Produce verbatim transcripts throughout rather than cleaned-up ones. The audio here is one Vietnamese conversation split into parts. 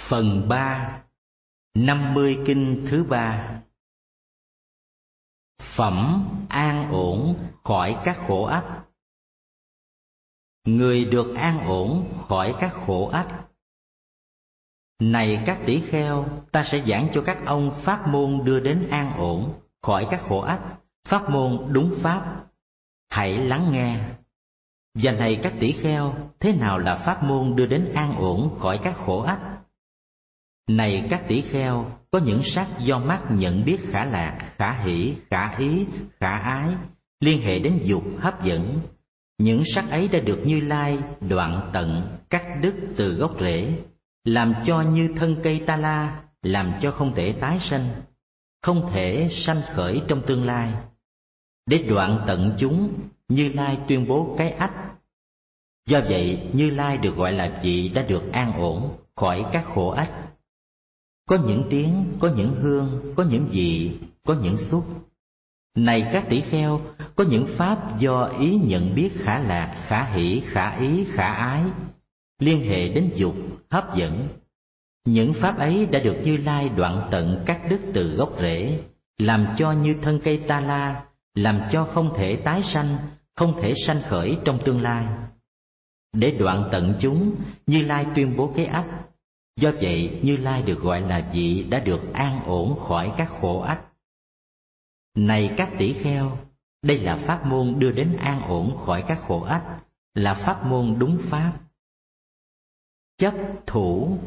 Phần ba. Năm mươi kinh thứ ba. Phẩm an ổn khỏi các khổ ách. Người được an ổn khỏi các khổ ách. Này các tỷ kheo, ta sẽ giảng cho các ông pháp môn đưa đến an ổn khỏi các khổ ách, pháp môn đúng pháp. Hãy lắng nghe. Và này các tỷ kheo, thế nào là pháp môn đưa đến an ổn khỏi các khổ ách? Này các tỷ kheo, có những sắc do mắt nhận biết khả lạc, khả hỷ, khả ý, khả ái, liên hệ đến dục hấp dẫn. Những sắc ấy đã được Như Lai đoạn tận, cắt đứt từ gốc rễ, làm cho như thân cây ta la, làm cho không thể tái sanh, không thể sanh khởi trong tương lai. Để đoạn tận chúng, Như Lai tuyên bố cái ách. Do vậy, Như Lai được gọi là vị đã được an ổn khỏi các khổ ách. Có những tiếng, có những hương, có những vị, có những xúc. Này các tỷ kheo, có những pháp do ý nhận biết khả lạc, khả hỷ, khả ý, khả ái, liên hệ đến dục, hấp dẫn. Những pháp ấy đã được Như Lai đoạn tận cắt đứt từ gốc rễ, làm cho như thân cây ta la, làm cho không thể tái sanh, không thể sanh khởi trong tương lai. Để đoạn tận chúng, Như Lai tuyên bố cái ách. Do vậy, Như Lai được gọi là vị đã được an ổn khỏi các khổ ách. Này các tỷ kheo, đây là pháp môn đưa đến an ổn khỏi các khổ ách, là pháp môn đúng pháp. Chấp thủ.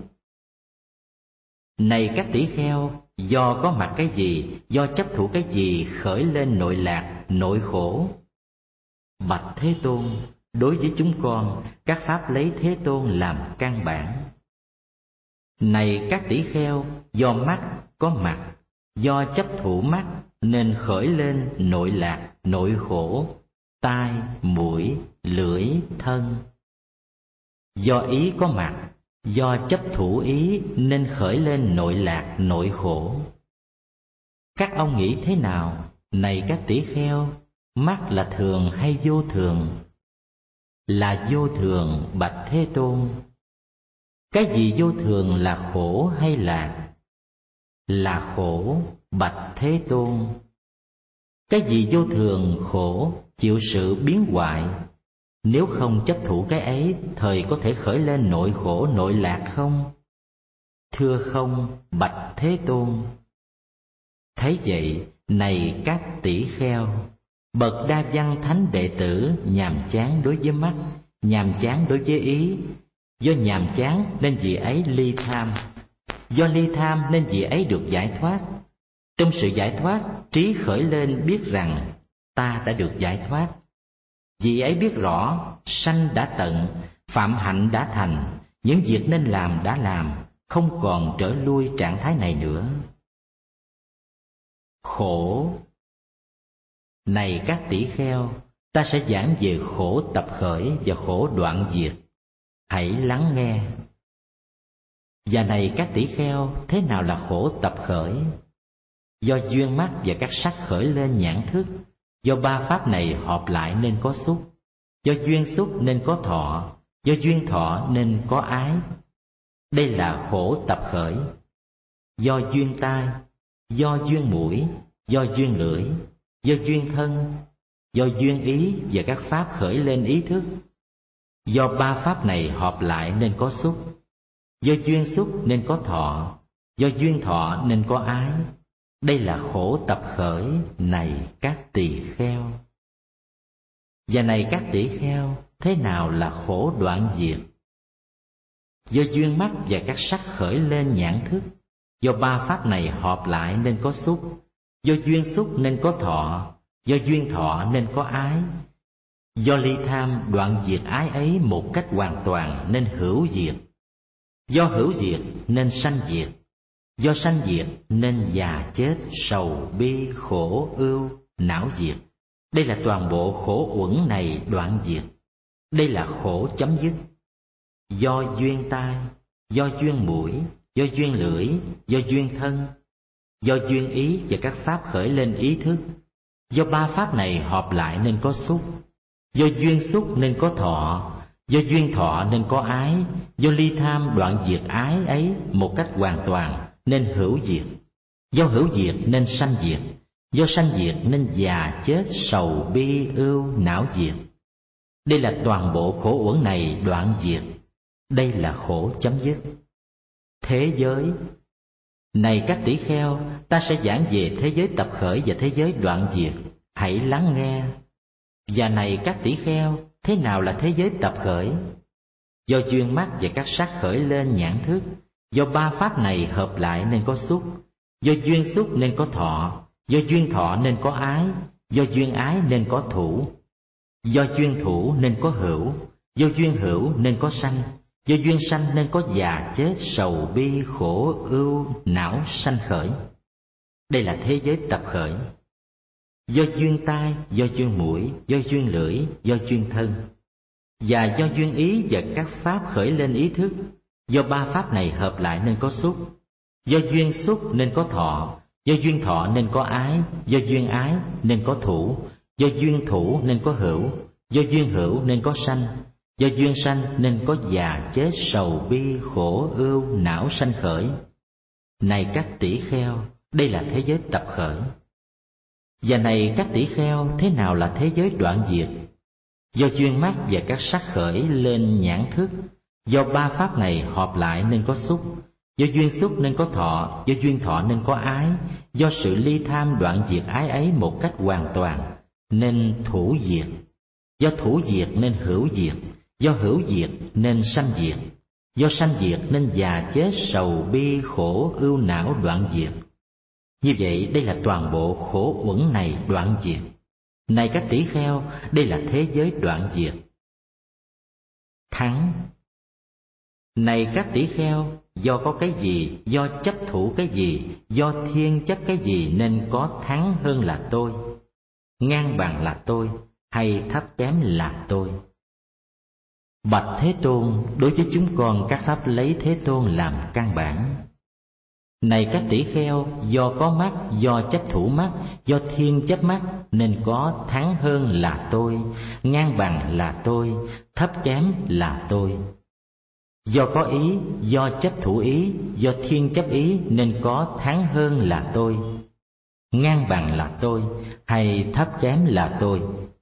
Này các tỷ kheo, do có mặt cái gì, do chấp thủ cái gì khởi lên nội lạc, nội khổ. Bạch Thế Tôn, đối với chúng con, các pháp lấy Thế Tôn làm căn bản. Này các tỷ kheo, do mắt có mặt, do chấp thủ mắt nên khởi lên nội lạc, nội khổ, tai, mũi, lưỡi, thân. Do ý có mặt, do chấp thủ ý nên khởi lên nội lạc, nội khổ. Các ông nghĩ thế nào, này các tỷ kheo, mắt là thường hay vô thường? Là vô thường, bạch Thế Tôn. Cái gì vô thường là khổ hay lạc? Là khổ, bạch Thế Tôn. Cái gì vô thường, khổ, chịu sự biến hoại? Nếu không chấp thủ cái ấy, thời có thể khởi lên nội khổ, nội lạc không? Thưa không, bạch Thế Tôn. Thấy vậy, này các tỷ kheo, bậc đa văn thánh đệ tử nhàm chán đối với mắt, nhàm chán đối với ý. Do nhàm chán nên vị ấy ly tham, do ly tham nên vị ấy được giải thoát. Trong sự giải thoát, trí khởi lên biết rằng ta đã được giải thoát. Vị ấy biết rõ sanh đã tận, phạm hạnh đã thành, những việc nên làm đã làm, không còn trở lui trạng thái này nữa. Khổ. Này các tỷ kheo, ta sẽ giảng về khổ tập khởi và khổ đoạn diệt. Hãy lắng nghe. Và này các tỷ kheo, thế nào là khổ tập khởi? Do duyên mắt và các sắc khởi lên nhãn thức, do ba pháp này hợp lại nên có xúc, do duyên xúc nên có thọ, do duyên thọ nên có ái. Đây là khổ tập khởi. Do duyên tai, do duyên mũi, do duyên lưỡi, do duyên thân, do duyên ý và các pháp khởi lên ý thức. Do ba pháp này hợp lại nên có xúc, do duyên xúc nên có thọ, do duyên thọ nên có ái. Đây là khổ tập khởi, này các tỳ kheo. Và này các tỷ kheo, thế nào là khổ đoạn diệt? Do duyên mắt và các sắc khởi lên nhãn thức, do ba pháp này hợp lại nên có xúc, do duyên xúc nên có thọ, do duyên thọ nên có ái. Do ly tham đoạn diệt ái ấy một cách hoàn toàn nên hữu diệt. Do hữu diệt nên sanh diệt. Do sanh diệt nên già chết, sầu, bi, khổ, ưu, não diệt. Đây là toàn bộ khổ uẩn này đoạn diệt. Đây là khổ chấm dứt. Do duyên tai, do duyên mũi, do duyên lưỡi, do duyên thân, do duyên ý và các pháp khởi lên ý thức. Do ba pháp này hợp lại nên có xúc, do duyên xúc nên có thọ, Do duyên thọ nên có ái, do ly tham đoạn diệt ái ấy một cách hoàn toàn nên hữu diệt. Do hữu diệt nên sanh diệt, do sanh diệt nên già chết sầu bi ưu não diệt. Đây là toàn bộ khổ uẩn này đoạn diệt. Đây là khổ chấm dứt. Thế giới. Này các tỷ kheo, ta sẽ giảng về thế giới tập khởi và thế giới đoạn diệt. Hãy lắng nghe. Và này các tỷ kheo, thế nào là thế giới tập khởi? Do duyên mắt và các sắc khởi lên nhãn thức, do ba pháp này hợp lại nên có xúc, do duyên xúc nên có thọ, do duyên thọ nên có ái, do duyên ái nên có thủ, do duyên thủ nên có hữu, do duyên hữu nên có sanh, do duyên sanh nên có già chết sầu bi khổ ưu não sanh khởi. Đây là thế giới tập khởi. Do duyên tai, do duyên mũi, do duyên lưỡi, do duyên thân, và do duyên ý và các pháp khởi lên ý thức, do ba pháp này hợp lại nên có xúc, do duyên xúc nên có thọ, do duyên thọ nên có ái, do duyên ái nên có thủ, do duyên thủ nên có hữu, do duyên hữu nên có sanh, do duyên sanh nên có già chết sầu bi khổ ưu não sanh khởi. Này các tỷ kheo, đây là thế giới tập khởi. Và này các tỷ kheo, thế nào là thế giới đoạn diệt? Do duyên mắt và các sắc khởi lên nhãn thức, do ba pháp này hợp lại nên có xúc, do duyên xúc nên có thọ, do duyên thọ nên có ái, do sự ly tham đoạn diệt ái ấy một cách hoàn toàn nên thủ diệt, do thủ diệt nên hữu diệt, do hữu diệt nên sanh diệt, do sanh diệt nên già chết sầu bi khổ ưu não đoạn diệt. Như vậy đây là toàn bộ khổ uẩn này đoạn diệt. Này các tỷ kheo, đây là thế giới đoạn diệt. Thắng. Này các tỷ kheo, do có cái gì, do chấp thủ cái gì, do thiên chấp cái gì nên có thắng hơn là tôi, ngang bằng là tôi, hay thấp kém là tôi? Bạch Thế Tôn, đối với chúng con các pháp lấy Thế Tôn làm căn bản. Này các tỷ kheo, do có mắt, do chấp thủ mắt, do thiên chấp mắt nên có thắng hơn là tôi, ngang bằng là tôi, thấp kém là tôi. Do có ý, do chấp thủ ý, do thiên chấp ý nên có thắng hơn là tôi, ngang bằng là tôi, hay thấp kém là tôi.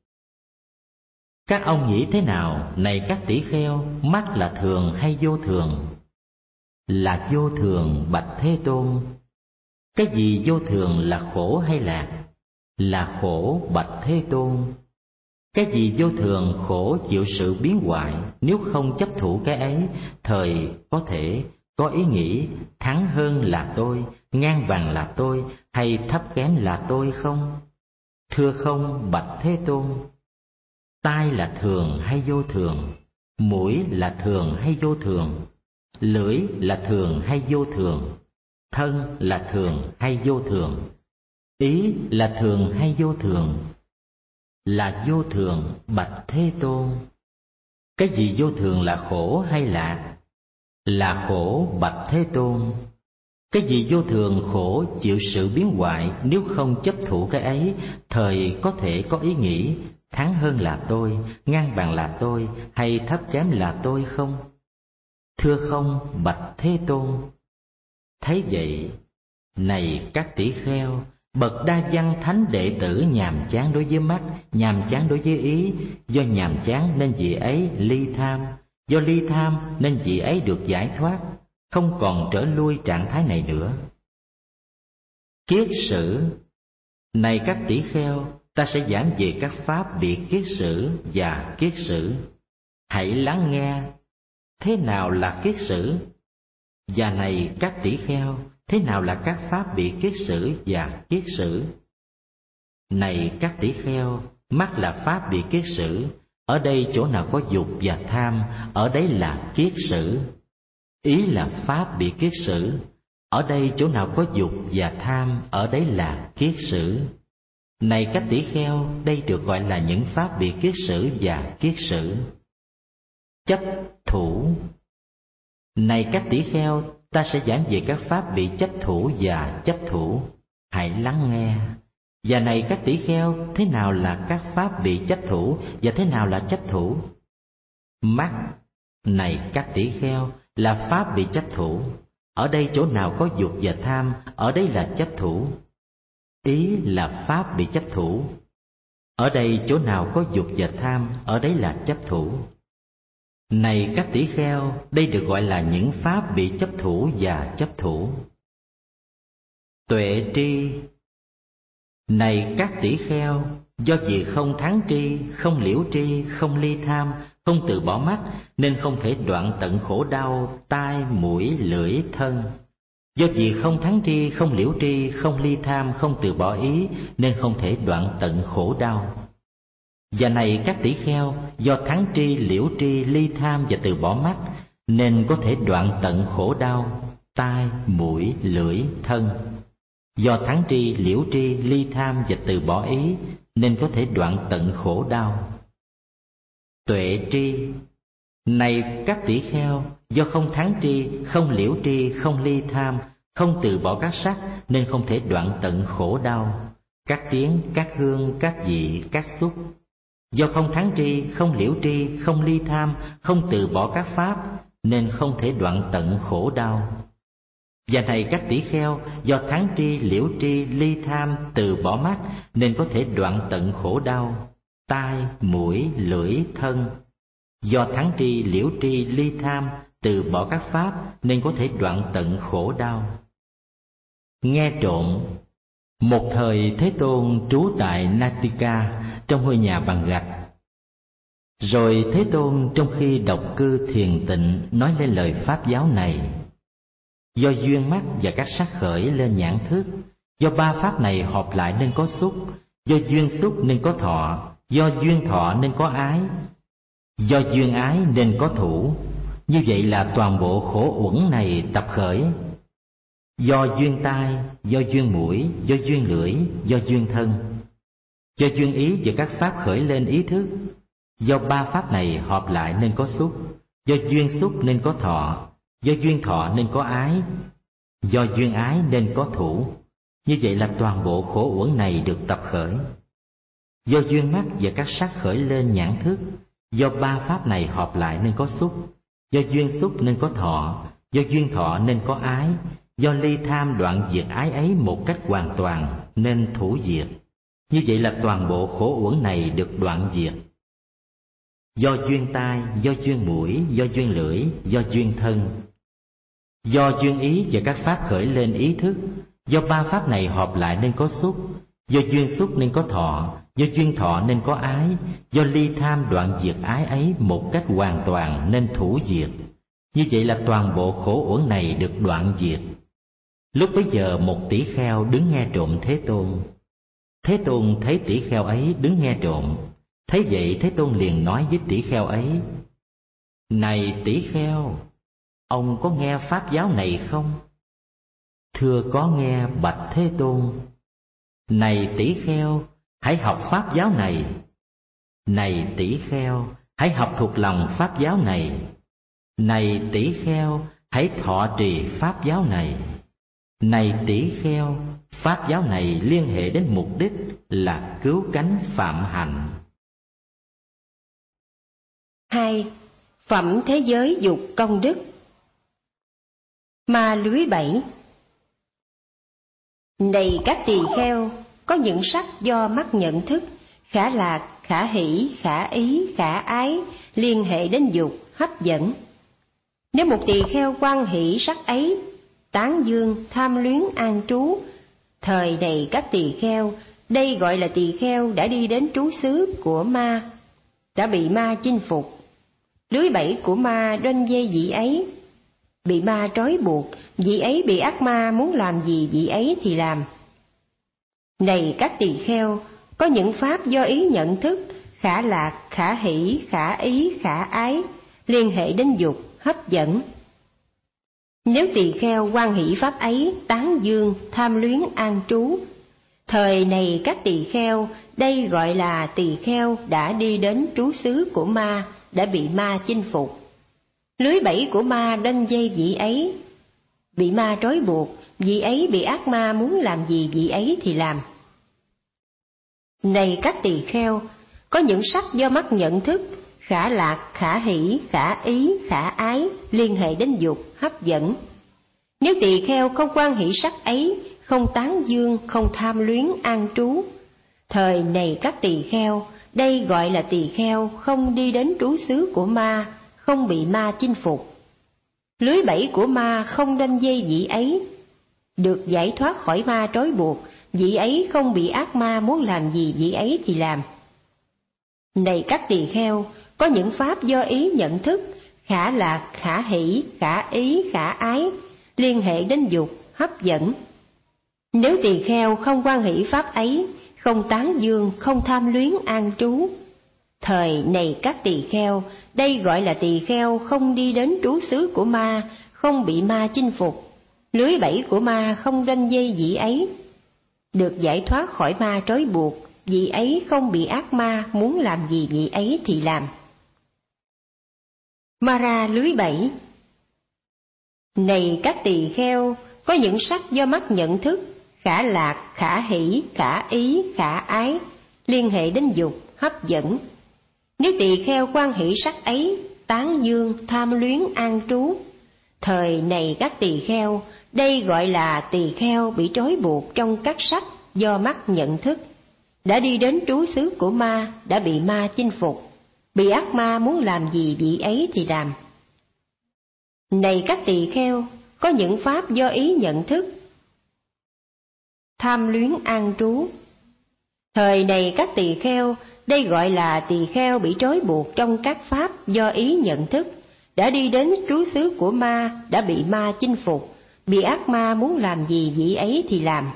Các ông nghĩ thế nào, này các tỷ kheo, mắt là thường hay vô thường? Là vô thường, bạch Thế Tôn. Cái gì vô thường là khổ hay lạc? Là khổ, bạch Thế Tôn. Cái gì vô thường khổ chịu sự biến hoại, nếu không chấp thủ cái ấy, thời có thể có ý nghĩ thắng hơn là tôi, ngang bằng là tôi, hay thấp kém là tôi không? Thưa không, bạch Thế Tôn. Tai là thường hay vô thường? Mũi là thường hay vô thường? Lưỡi là thường hay vô thường? Thân là thường hay vô thường? Ý là thường hay vô thường? Là vô thường, bạch Thế Tôn. Cái gì vô thường là khổ hay lạc? Là khổ, bạch Thế Tôn. Cái gì vô thường khổ chịu sự biến hoại, nếu không chấp thủ cái ấy, thời có thể có ý nghĩ thắng hơn là tôi, ngang bằng là tôi, hay thấp kém là tôi không? Thưa không, bạch Thế Tôn. Thấy vậy, này các tỷ kheo, bậc đa văn thánh đệ tử nhàm chán đối với mắt, nhàm chán đối với ý, do nhàm chán nên vị ấy ly tham, do ly tham nên vị ấy được giải thoát, không còn trở lui trạng thái này nữa. Kiết sử. Này các tỷ kheo, ta sẽ giảng về các pháp bị kiết sử và kiết sử. Hãy lắng nghe. Thế nào là kiết sử? Và này các tỷ kheo, thế nào là các pháp bị kiết sử và kiết sử? Này các tỷ kheo, mắt là pháp bị kiết sử, ở đây chỗ nào có dục và tham, ở đấy là kiết sử. Ý là pháp bị kiết sử, ở đây chỗ nào có dục và tham, ở đấy là kiết sử. Này các tỷ kheo, đây được gọi là những pháp bị kiết sử và kiết sử. Chấp thủ. Này các tỷ kheo, ta sẽ giảng về các pháp bị chấp thủ và chấp thủ. Hãy lắng nghe. Và này các tỷ kheo, thế nào là các pháp bị chấp thủ và thế nào là chấp thủ? Mắt, này các tỷ kheo, là pháp bị chấp thủ. Ở đây chỗ nào có dục và tham, ở đấy là chấp thủ. Ý là pháp bị chấp thủ. Ở đây chỗ nào có dục và tham, ở đấy là chấp thủ. Này các tỷ kheo, đây được gọi là những pháp bị chấp thủ và chấp thủ. Tuệ tri. Này các tỷ kheo, do vì không thắng tri, không liễu tri, không ly tham, không từ bỏ mắt, nên không thể đoạn tận khổ đau tai, mũi, lưỡi, thân. Do vì không thắng tri, không liễu tri, không ly tham, không từ bỏ ý, nên không thể đoạn tận khổ đau. Và này các tỷ kheo, do thắng tri, liễu tri, ly tham và từ bỏ mắt, nên có thể đoạn tận khổ đau tai, mũi, lưỡi, thân. Do thắng tri, liễu tri, ly tham và từ bỏ ý, nên có thể đoạn tận khổ đau. Tuệ tri. Này các tỷ kheo, do không thắng tri, không liễu tri, không ly tham, không từ bỏ các sắc, nên không thể đoạn tận khổ đau các tiếng, các hương, các vị, các xúc. Do không thắng tri, không liễu tri, không ly tham, không từ bỏ các pháp, nên không thể đoạn tận khổ đau. Và này các tỷ kheo, do thắng tri, liễu tri, ly tham, từ bỏ mắt, nên có thể đoạn tận khổ đau tai, mũi, lưỡi, thân. Do thắng tri, liễu tri, ly tham, từ bỏ các pháp, nên có thể đoạn tận khổ đau. Nghe trộm. Một thời Thế Tôn trú tại Natika, trong ngôi nhà bằng gạch. Rồi Thế Tôn trong khi độc cư thiền tịnh nói lên lời pháp giáo này. Do duyên mắt và các sắc khởi lên nhãn thức, do ba pháp này hợp lại nên có xúc, do duyên xúc nên có thọ, do duyên thọ nên có ái, do duyên ái nên có thủ. Như vậy là toàn bộ khổ uẩn này tập khởi. Do duyên tai, do duyên mũi, do duyên lưỡi, do duyên thân, do duyên ý và các pháp khởi lên ý thức. Do ba pháp này hợp lại nên có xúc, do duyên xúc nên có thọ, do duyên thọ nên có ái, do duyên ái nên có thủ. Như vậy là toàn bộ khổ uẩn này được tập khởi. Do duyên mắt và các sắc khởi lên nhãn thức, do ba pháp này hợp lại nên có xúc, do duyên xúc nên có thọ, do duyên thọ nên có ái, do ly tham đoạn diệt ái ấy một cách hoàn toàn nên thủ diệt. Như vậy là toàn bộ khổ uẩn này được đoạn diệt. Do duyên tai, do duyên mũi, do duyên lưỡi, do duyên thân, do duyên ý và các pháp khởi lên ý thức, do ba pháp này hợp lại nên có xúc, do duyên xúc nên có thọ, do duyên thọ nên có ái, do ly tham đoạn diệt ái ấy một cách hoàn toàn nên thủ diệt. Như vậy là toàn bộ khổ uẩn này được đoạn diệt. Lúc bấy giờ một tỷ kheo đứng nghe trộm Thế Tôn. Thế Tôn thấy tỷ kheo ấy đứng nghe trộm. Thấy vậy Thế Tôn liền nói với tỷ kheo ấy: Này tỷ kheo, ông có nghe pháp giáo này không? Thưa có nghe bạch Thế Tôn. Này tỷ kheo, hãy học pháp giáo này. Này tỷ kheo, hãy học thuộc lòng pháp giáo này. Này tỷ kheo, hãy thọ trì pháp giáo này. Này tỷ kheo, pháp giáo này liên hệ đến mục đích là cứu cánh phạm hạnh. Hai. Phẩm thế giới dục công đức. Ma lưới bảy. Này các tỳ kheo, có những sắc do mắt nhận thức, khả lạc, khả hỷ, khả ý, khả ái, liên hệ đến dục, hấp dẫn. Nếu một tỳ kheo hoan hỷ sắc ấy, tán dương, tham luyến an trú, thời này các tỳ kheo, đây gọi là tỳ kheo đã đi đến trú xứ của ma, đã bị ma chinh phục. Lưới bẫy của ma đoanh dây vị ấy, bị ma trói buộc, vị ấy bị ác ma muốn làm gì vị ấy thì làm. Này các tỳ kheo, có những pháp do ý nhận thức, khả lạc, khả hỷ, khả ý, khả ái, liên hệ đến dục, hấp dẫn. Nếu tỳ kheo hoan hỷ pháp ấy, tán dương, tham luyến an trú, thời này các tỳ kheo, đây gọi là tỳ kheo đã đi đến trú xứ của ma, đã bị ma chinh phục. Lưới bẫy của ma đanh dây vị ấy, bị ma trói buộc, vị ấy bị ác ma muốn làm gì vị ấy thì làm. Này các tỳ kheo, có những sắc do mắt nhận thức, khả lạc, khả hỷ, khả ý, khả ái, liên hệ đến dục, hấp dẫn. Nếu tỳ kheo không quan hỷ sắc ấy, không tán dương, không tham luyến, an trú, thời này các tỳ kheo, đây gọi là tỳ kheo không đi đến trú xứ của ma, không bị ma chinh phục. Lưới bẫy của ma không đâm dây vị ấy, được giải thoát khỏi ma trói buộc, vị ấy không bị ác ma muốn làm gì vị ấy thì làm. Này các tỳ kheo, có những pháp do ý nhận thức, khả lạc, khả hỷ, khả ý, khả ái, liên hệ đến dục, hấp dẫn. Nếu tỳ kheo không quan hỷ pháp ấy, không tán dương, không tham luyến, an trú, thời này các tỳ kheo, đây gọi là tỳ kheo không đi đến trú xứ của ma, không bị ma chinh phục, lưới bẫy của ma không đâm dây vị ấy, được giải thoát khỏi ma trói buộc, vị ấy không bị ác ma muốn làm gì vị ấy thì làm. Ma ra lưới bẫy. Này các tỳ kheo, có những sắc do mắt nhận thức, khả lạc, khả hỷ, khả ý, khả ái, liên hệ đến dục, hấp dẫn. Nếu tỳ kheo quan hỷ sắc ấy, tán dương, tham luyến, an trú, thời này các tỳ kheo, đây gọi là tỳ kheo bị trói buộc trong các sắc do mắt nhận thức, đã đi đến trú xứ của ma, đã bị ma chinh phục, bị ác ma muốn làm gì vị ấy thì làm. Này các tỳ kheo, có những pháp do ý nhận thức, tham luyến, an trú, thời này các tỳ kheo, đây gọi là tỳ kheo bị trói buộc trong các pháp do ý nhận thức, đã đi đến trú xứ của ma, đã bị ma chinh phục, bị ác ma muốn làm gì vị ấy thì làm.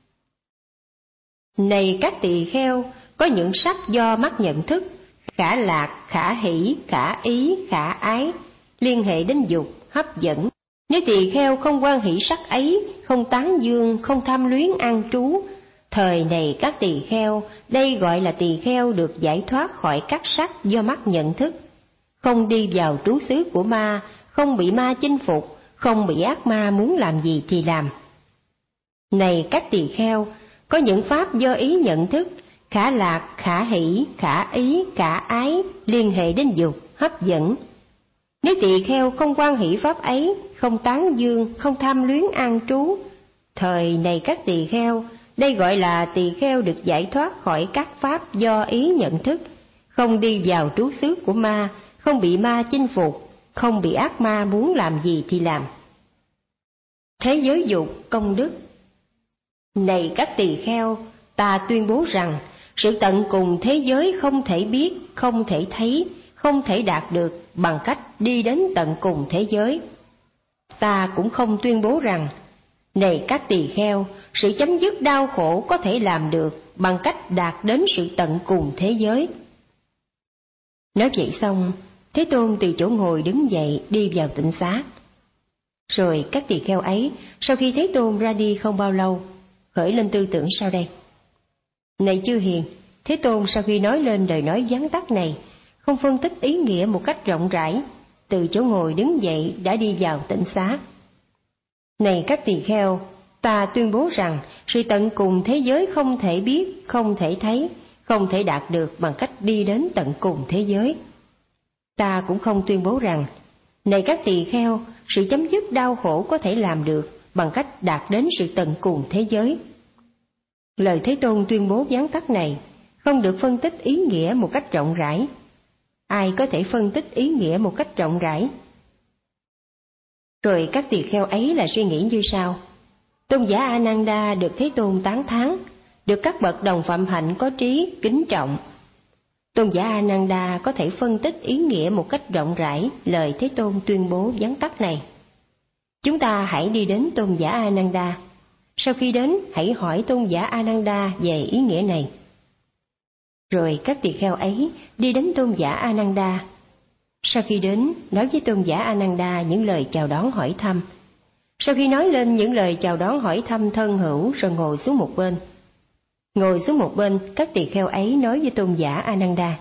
Này các tỳ kheo, có những sắc do mắt nhận thức, khả lạc, khả hỷ, khả ý, khả ái, liên hệ đến dục, hấp dẫn. Nếu tỳ kheo không quan hỷ sắc ấy, không tán dương, không tham luyến, an trú, thời này các tỳ kheo, đây gọi là tỳ kheo được giải thoát khỏi các sắc do mắt nhận thức, không đi vào trú xứ của ma, không bị ma chinh phục, không bị ác ma muốn làm gì thì làm. Này các tỳ kheo, có những pháp do ý nhận thức, khả lạc, khả hỷ, khả ý, khả ái, liên hệ đến dục, hấp dẫn. Nếu tỳ kheo không quan hỷ pháp ấy, không tán dương, không tham luyến, an trú, thời này các tỳ kheo, đây gọi là tỳ kheo được giải thoát khỏi các pháp do ý nhận thức, không đi vào trú xứ của ma, không bị ma chinh phục, không bị ác ma muốn làm gì thì làm. Thế giới dục, công đức. Này các tỳ kheo, ta tuyên bố rằng sự tận cùng thế giới không thể biết, không thể thấy, không thể đạt được bằng cách đi đến tận cùng thế giới. Ta cũng không tuyên bố rằng, này các tỳ kheo, sự chấm dứt đau khổ có thể làm được bằng cách đạt đến sự tận cùng thế giới. Nói vậy xong, Thế Tôn từ chỗ ngồi đứng dậy đi vào tịnh xá. Rồi các tỳ kheo ấy, sau khi Thế Tôn ra đi không bao lâu, khởi lên tư tưởng sau đây. Này chư hiền, Thế Tôn sau khi nói lên lời nói vắn tắt này, không phân tích ý nghĩa một cách rộng rãi, từ chỗ ngồi đứng dậy đã đi vào tịnh xá. Này các tỳ kheo, ta tuyên bố rằng sự tận cùng thế giới không thể biết, không thể thấy, không thể đạt được bằng cách đi đến tận cùng thế giới. Ta cũng không tuyên bố rằng, này các tỳ kheo, sự chấm dứt đau khổ có thể làm được bằng cách đạt đến sự tận cùng thế giới. Lời Thế Tôn tuyên bố vắn tắt này không được phân tích ý nghĩa một cách rộng rãi. Ai có thể phân tích ý nghĩa một cách rộng rãi? Rồi các tỳ kheo ấy là suy nghĩ như sau. Tôn giả A Nan Đa được Thế Tôn tán thán, được các bậc đồng phạm hạnh có trí kính trọng. Tôn giả A Nan Đa có thể phân tích ý nghĩa một cách rộng rãi lời Thế Tôn tuyên bố vắn tắt này. Chúng ta hãy đi đến Tôn giả A Nan Đa. Sau khi đến, hãy hỏi Tôn giả A Nan Đa về ý nghĩa này. Rồi các tỳ kheo ấy đi đến Tôn giả A Nan Đa. Sau khi đến, nói với Tôn giả A Nan Đa những lời chào đón hỏi thăm. Sau khi nói lên những lời chào đón hỏi thăm thân hữu, rồi ngồi xuống một bên. Ngồi xuống một bên, các tỳ kheo ấy nói với Tôn giả A Nan Đa.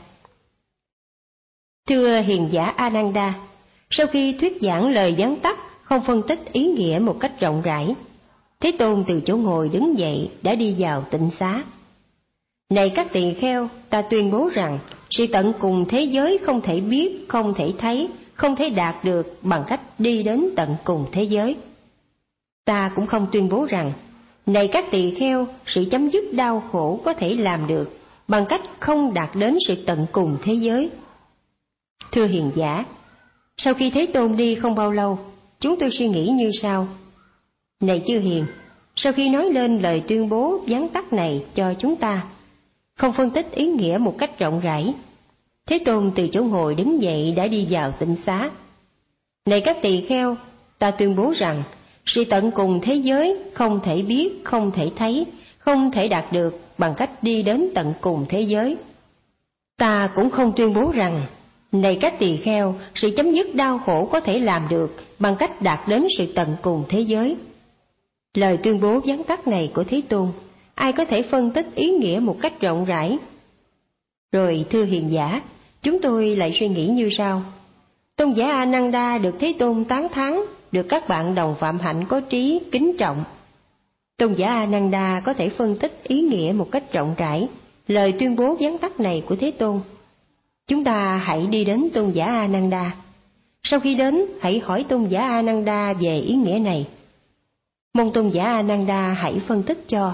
Thưa hiền giả A Nan Đa, sau khi thuyết giảng lời vắn tắt, không phân tích ý nghĩa một cách rộng rãi, Thế Tôn từ chỗ ngồi đứng dậy đã đi vào tịnh xá. Này các tỳ kheo, ta tuyên bố rằng sự tận cùng thế giới không thể biết, không thể thấy, không thể đạt được bằng cách đi đến tận cùng thế giới. Ta cũng không tuyên bố rằng, này các tỳ kheo, sự chấm dứt đau khổ có thể làm được bằng cách không đạt đến sự tận cùng thế giới. Thưa hiền giả, sau khi Thế Tôn đi không bao lâu, chúng tôi suy nghĩ như sau. Này chư hiền, sau khi nói lên lời tuyên bố vắn tắt này cho chúng ta, không phân tích ý nghĩa một cách rộng rãi, Thế Tôn từ chỗ ngồi đứng dậy đã đi vào tịnh xá. Này các tỳ kheo, ta tuyên bố rằng sự tận cùng thế giới không thể biết, không thể thấy, không thể đạt được bằng cách đi đến tận cùng thế giới. Ta cũng không tuyên bố rằng, này các tỳ kheo, sự chấm dứt đau khổ có thể làm được bằng cách đạt đến sự tận cùng thế giới. Lời tuyên bố vắn tắt này của Thế Tôn, ai có thể phân tích ý nghĩa một cách rộng rãi? Rồi thưa hiền giả, chúng tôi lại suy nghĩ như sau. Tôn giả A Nan Đa được Thế Tôn tán thán, được các bạn đồng phạm hạnh có trí kính trọng. Tôn giả A Nan Đa có thể phân tích ý nghĩa một cách rộng rãi lời tuyên bố vắn tắt này của Thế Tôn. Chúng ta hãy đi đến Tôn giả A Nan Đa. Sau khi đến, hãy hỏi Tôn giả A Nan Đa về ý nghĩa này. Mong Tôn giả A Nan Đa hãy phân tích cho.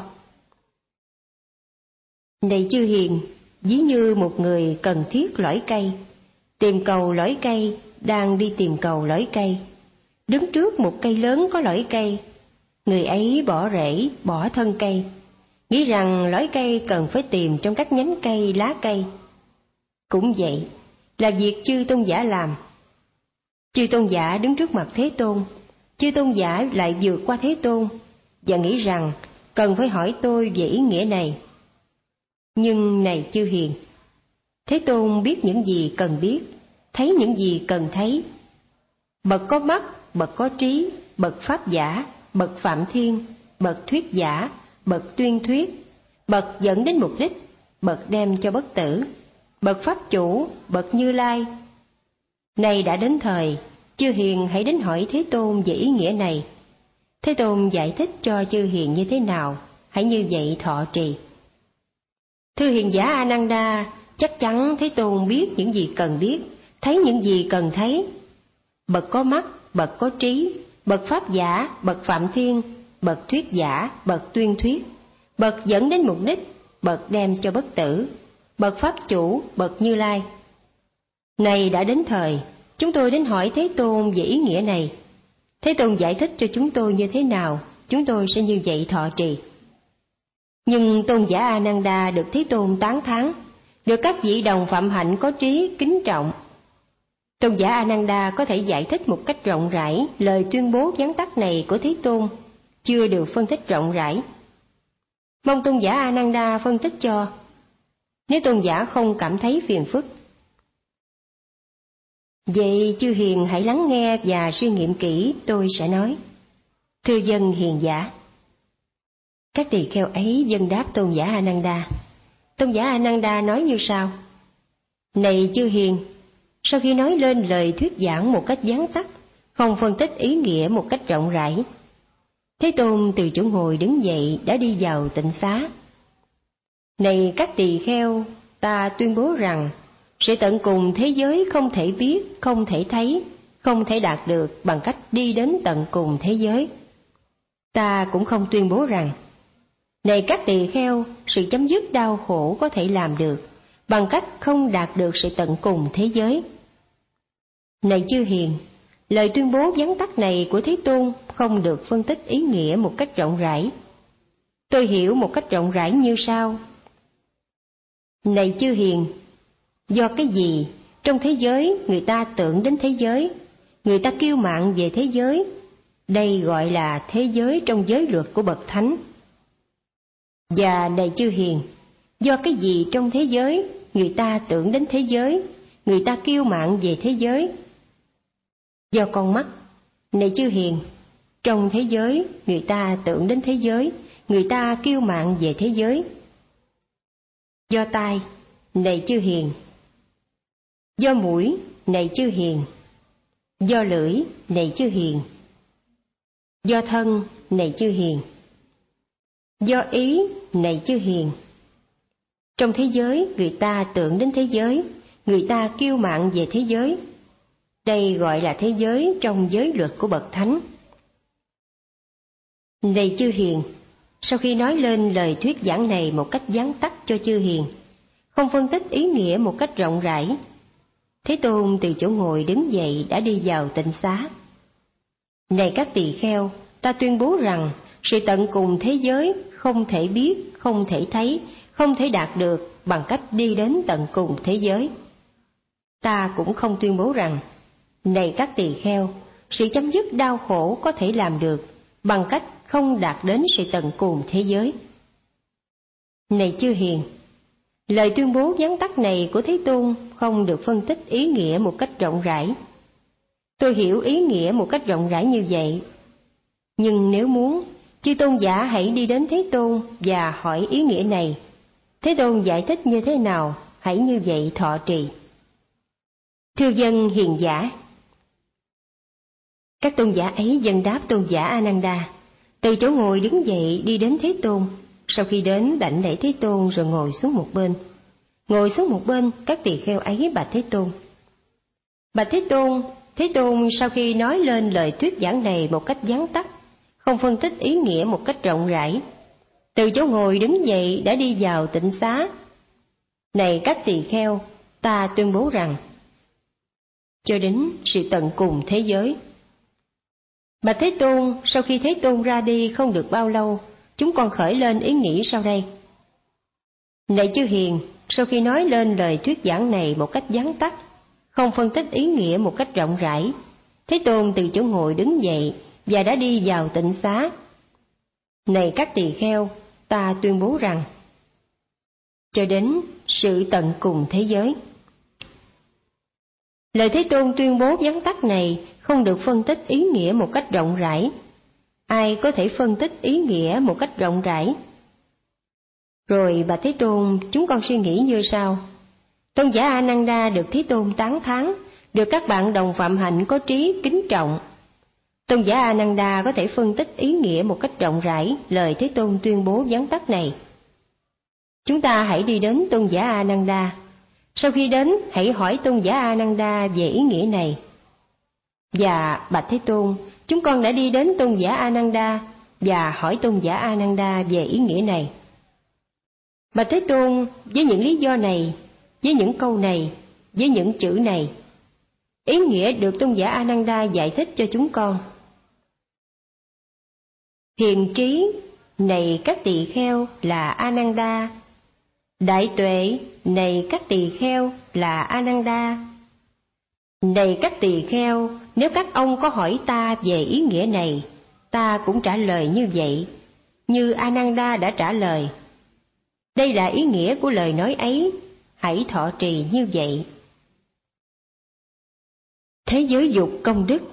Này chư hiền, ví như một người cần thiết lõi cây, tìm cầu lõi cây, đang đi tìm cầu lõi cây, đứng trước một cây lớn có lõi cây. Người ấy bỏ rễ, bỏ thân cây, nghĩ rằng lõi cây cần phải tìm trong các nhánh cây, lá cây. Cũng vậy, là việc chư tôn giả làm. Chư tôn giả đứng trước mặt Thế Tôn, chư tôn giả lại vượt qua Thế Tôn và nghĩ rằng cần phải hỏi tôi về ý nghĩa này. Nhưng này chư hiền, Thế Tôn biết những gì cần biết, thấy những gì cần thấy. Bậc có mắt, bậc có trí, bậc pháp giả, bậc phạm thiên, bậc thuyết giả, bậc tuyên thuyết, bậc dẫn đến mục đích, bậc đem cho bất tử, bậc pháp chủ, bậc Như Lai. Này đã đến thời, chư hiền hãy đến hỏi Thế Tôn về ý nghĩa này. Thế Tôn giải thích cho chư hiền như thế nào, hãy như vậy thọ trì. Thưa hiền giả A Nan Đa, chắc chắn Thế Tôn biết những gì cần biết, thấy những gì cần thấy. Bậc có mắt, bậc có trí, bậc pháp giả, bậc phạm thiên, bậc thuyết giả, bậc tuyên thuyết, bậc dẫn đến mục đích, bậc đem cho bất tử, bậc pháp chủ, bậc Như Lai. Này đã đến thời, chúng tôi đến hỏi Thế Tôn về ý nghĩa này. Thế Tôn giải thích cho chúng tôi như thế nào, chúng tôi sẽ như vậy thọ trì. Nhưng tôn giả A Nan Đa được Thế Tôn tán thán, được các vị đồng phạm hạnh có trí kính trọng. Tôn giả A Nan Đa có thể giải thích một cách rộng rãi lời tuyên bố vắn tắt này của Thế Tôn, chưa được phân tích rộng rãi. Mong tôn giả A Nan Đa phân tích cho, nếu tôn giả không cảm thấy phiền phức. Vậy chư hiền hãy lắng nghe và suy nghiệm kỹ tôi sẽ nói. Thưa dân hiền giả. Các tỳ kheo ấy vâng đáp tôn giả A Nan Đa. Tôn giả A Nan Đa nói như sau. Này chư hiền, sau khi nói lên lời thuyết giảng một cách vắn tắt, không phân tích ý nghĩa một cách rộng rãi, Thế Tôn từ chỗ ngồi đứng dậy đã đi vào tịnh xá. Này các tỳ kheo, ta tuyên bố rằng sự tận cùng thế giới không thể biết, không thể thấy, không thể đạt được bằng cách đi đến tận cùng thế giới. Ta cũng không tuyên bố rằng, này các tỳ kheo, sự chấm dứt đau khổ có thể làm được bằng cách không đạt được sự tận cùng thế giới. Này chư hiền, lời tuyên bố vắn tắt này của Thế Tôn không được phân tích ý nghĩa một cách rộng rãi. Tôi hiểu một cách rộng rãi như sau. Này chư hiền, do cái gì trong thế giới người ta tưởng đến thế giới, người ta kiêu mạn về thế giới, đây gọi là thế giới trong giới luật của bậc thánh. Và này chư hiền, do cái gì trong thế giới người ta tưởng đến thế giới, người ta kiêu mạn về thế giới? Do con mắt. Này chư hiền, trong thế giới người ta tưởng đến thế giới, người ta kiêu mạn về thế giới. Do tai. Này chư hiền. Do mũi. Này chư hiền. Do lưỡi. Này chư hiền. Do thân. Này chư hiền. Do ý. Này chư hiền. Trong thế giới, người ta tưởng đến thế giới, người ta kiêu mạn về thế giới. Đây gọi là thế giới trong giới luật của bậc thánh. Này chư hiền, sau khi nói lên lời thuyết giảng này một cách vắn tắt cho chư hiền, không phân tích ý nghĩa một cách rộng rãi, Thế Tôn từ chỗ ngồi đứng dậy đã đi vào tịnh xá. Này các tỳ kheo, ta tuyên bố rằng sự tận cùng thế giới không thể biết, không thể thấy, không thể đạt được bằng cách đi đến tận cùng thế giới. Ta cũng không tuyên bố rằng, này các tỳ kheo, sự chấm dứt đau khổ có thể làm được bằng cách không đạt đến sự tận cùng thế giới. Này chư hiền, lời tuyên bố vắn tắt này của Thế Tôn không được phân tích ý nghĩa một cách rộng rãi. Tôi hiểu ý nghĩa một cách rộng rãi như vậy. Nhưng nếu muốn, chư tôn giả hãy đi đến Thế Tôn và hỏi ý nghĩa này. Thế Tôn giải thích như thế nào, hãy như vậy thọ trì. Thưa dân hiền giả. Các tôn giả ấy dâng đáp tôn giả A-nan-đa, từ chỗ ngồi đứng dậy đi đến Thế Tôn. Sau khi đến đảnh lễ Thế Tôn rồi ngồi xuống một bên. Ngồi xuống một bên, các tỳ kheo ấy bạch Thế Tôn. Bạch Thế Tôn, Thế Tôn sau khi nói lên lời thuyết giảng này một cách vắn tắt, không phân tích ý nghĩa một cách rộng rãi, từ chỗ ngồi đứng dậy đã đi vào tịnh xá. Này các tỳ kheo, ta tuyên bố rằng, cho đến sự tận cùng thế giới. Bạch Thế Tôn, sau khi Thế Tôn ra đi không được bao lâu, chúng con khởi lên ý nghĩ sau đây. Này chư hiền, sau khi nói lên lời thuyết giảng này một cách vắn tắt, không phân tích ý nghĩa một cách rộng rãi, Thế Tôn từ chỗ ngồi đứng dậy và đã đi vào tịnh xá. Này các tỳ kheo, ta tuyên bố rằng, cho đến sự tận cùng thế giới. Lời Thế Tôn tuyên bố vắn tắt này không được phân tích ý nghĩa một cách rộng rãi. Ai có thể phân tích ý nghĩa một cách rộng rãi? Rồi bạch Thế Tôn, chúng con suy nghĩ như sau. Tôn giả A-nan-đa được Thế Tôn tán thán, được các bạn đồng phạm hạnh có trí kính trọng. Tôn giả A-nan-đa có thể phân tích ý nghĩa một cách rộng rãi lời Thế Tôn tuyên bố vắn tắt này. Chúng ta hãy đi đến tôn giả A-nan-đa. Sau khi đến, hãy hỏi tôn giả A-nan-đa về ý nghĩa này. Và bạch Thế Tôn, chúng con đã đi đến tôn giả A-nan-đa và hỏi tôn giả A-nan-đa về ý nghĩa này. Bạch Thế Tôn, với những lý do này, với những câu này, với những chữ này, ý nghĩa được tôn giả A-nan-đa giải thích cho chúng con. Hiền trí, này các tỳ kheo là A-nan-đa. Đại tuệ, này các tỳ kheo là A-nan-đa. Này các tỳ kheo, nếu các ông có hỏi ta về ý nghĩa này, ta cũng trả lời như vậy, như A-nan-đa đã trả lời. Đây là ý nghĩa của lời nói ấy, hãy thọ trì như vậy. Thế giới dục công đức.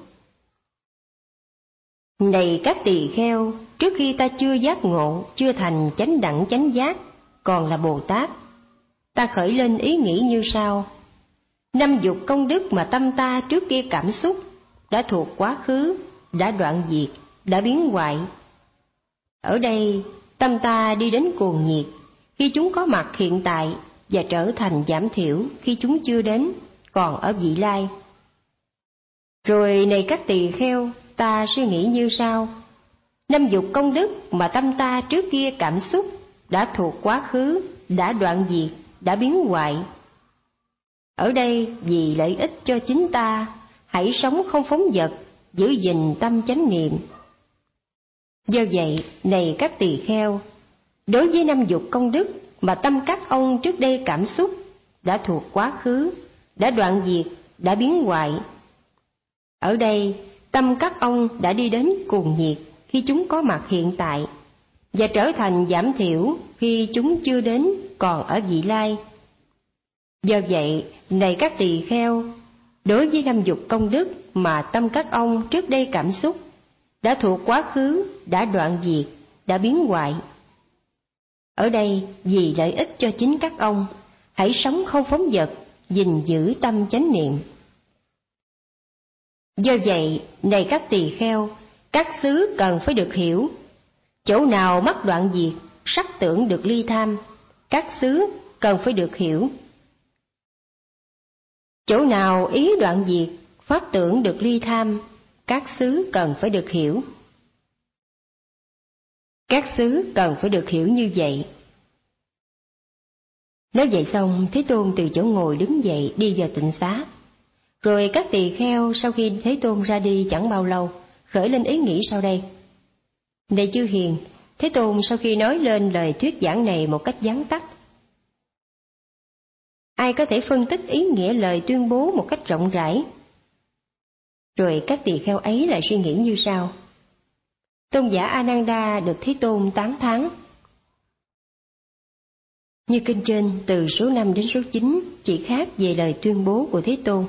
Này các tỳ kheo, trước khi ta chưa giác ngộ, chưa thành chánh đẳng chánh giác, còn là Bồ Tát, ta khởi lên ý nghĩ như sau. Năm dục công đức mà tâm ta trước kia cảm xúc, đã thuộc quá khứ, đã đoạn diệt, đã biến hoại. Ở đây, tâm ta đi đến cuồng nhiệt, khi chúng có mặt hiện tại, và trở thành giảm thiểu khi chúng chưa đến, còn ở vị lai. Rồi này các tỳ kheo, ta suy nghĩ như sau. Năm dục công đức mà tâm ta trước kia cảm xúc, đã thuộc quá khứ, đã đoạn diệt, đã biến hoại. Ở đây, vì lợi ích cho chính ta, hãy sống không phóng dật, giữ gìn tâm chánh niệm. Do vậy, này các tỳ kheo, đối với năm dục công đức mà tâm các ông trước đây cảm xúc, đã thuộc quá khứ, đã đoạn diệt, đã biến hoại. Ở đây, tâm các ông đã đi đến cuồng nhiệt khi chúng có mặt hiện tại, và trở thành giảm thiểu khi chúng chưa đến, còn ở vị lai. Do vậy, này các tỳ kheo, đối với năm dục công đức mà tâm các ông trước đây cảm xúc, đã thuộc quá khứ, đã đoạn diệt, đã biến hoại. Ở đây, vì lợi ích cho chính các ông, hãy sống không phóng dật, gìn giữ tâm chánh niệm. Do vậy, này các tỳ kheo, các xứ cần phải được hiểu. Chỗ nào mắt đoạn diệt, sắc tưởng được ly tham, các xứ cần phải được hiểu. Chỗ nào ý đoạn diệt, pháp tưởng được ly tham, các xứ cần phải được hiểu. Các xứ cần phải được hiểu như vậy. Nói vậy xong, Thế Tôn từ chỗ ngồi đứng dậy đi vào tịnh xá. Rồi các tỳ kheo sau khi Thế Tôn ra đi chẳng bao lâu, khởi lên ý nghĩ sau đây. Này chư hiền, Thế Tôn sau khi nói lên lời thuyết giảng này một cách vắn tắt, ai có thể phân tích ý nghĩa lời tuyên bố một cách rộng rãi? Rồi các tỳ kheo ấy lại suy nghĩ như sau. Tôn giả Ananda được Thế Tôn tán thán. Như kinh trên từ số năm đến số chín chỉ khác về lời tuyên bố của Thế Tôn.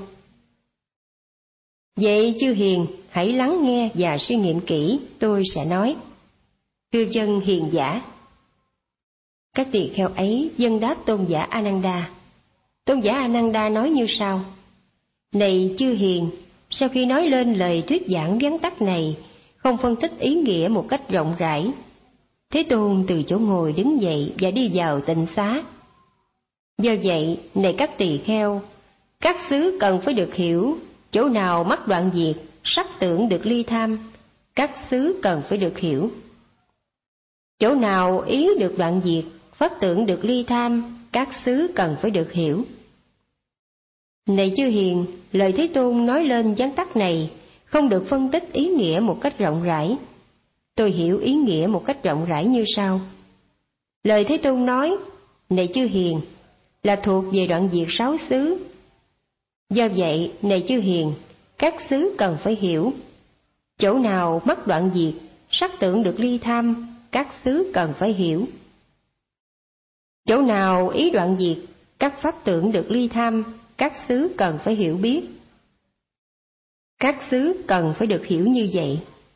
Vậy chư hiền, hãy lắng nghe và suy nghiệm kỹ, tôi sẽ nói. Thưa dân hiền giả. Các tỳ kheo ấy dâng đáp tôn giả Ananda. Tôn giả Ananda nói như sau. Này chư hiền, sau khi nói lên lời thuyết giảng vắn tắt này, không phân tích ý nghĩa một cách rộng rãi, Thế Tôn từ chỗ ngồi đứng dậy và đi vào tịnh xá. Do vậy, này các tỳ kheo, các xứ cần phải được hiểu, chỗ nào mắt đoạn diệt, sắc tưởng được ly tham, các xứ cần phải được hiểu. Chỗ nào ý được đoạn diệt, pháp tưởng được ly tham, các xứ cần phải được hiểu. Này chư hiền, lời Thế Tôn nói lên vắn tắt này không được phân tích ý nghĩa một cách rộng rãi. Tôi hiểu ý nghĩa một cách rộng rãi như sau. Lời Thế Tôn nói, này chư hiền, là thuộc về đoạn diệt sáu xứ. Do vậy, này chư hiền, các xứ cần phải hiểu. Chỗ nào mắt đoạn diệt, sắc tưởng được ly tham, các xứ cần phải hiểu. Chỗ nào ý đoạn diệt, các pháp tưởng được ly tham, các xứ cần phải hiểu biết. Các xứ cần phải được hiểu như vậy.